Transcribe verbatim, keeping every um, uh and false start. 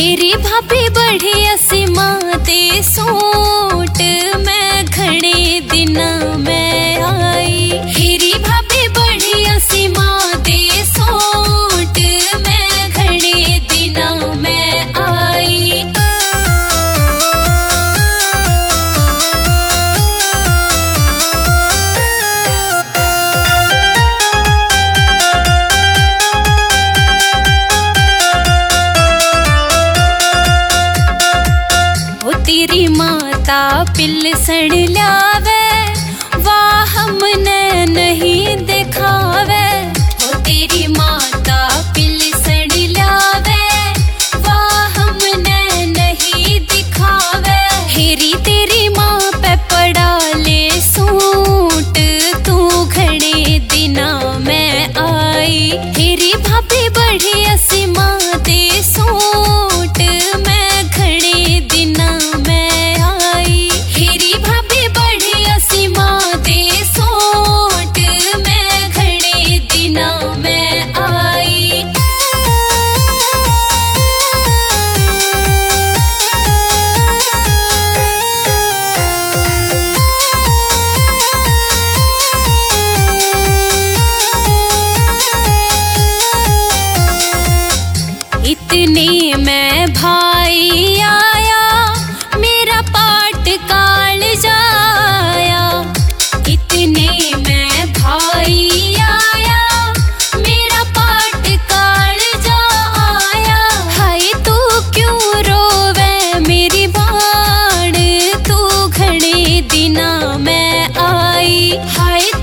हेरी भाभी बढ़िया सीमा दे सूट मैं घणे दिना में आई। हेरी भाभी बढ़िया सीमा दे सूट मैं घणे दिना में आई। तेरी माता पिलसण ल्यावे वाह हमने नहीं दिखावे। हो तेरी माता पिलसण ल्यावे वाह हमने नहीं दिखावे। हेरी तेरी माँ पे पड़ा ले सूट तू घणे दिना में आई। हेरी भाभी बढ़िया सीमा दे सूट मैं घणे दिना में आई। हेरी भाभी बढ़िया सीमा दे सूट मैं घणे दिना में आई। इतने में भाई आया मेरा पाट काल जाया। इतने में भाई आया मेरा पाट काल जाया। हाय तू क्यों रोवे मेरी बाण तू घणे दिना में आई। हाय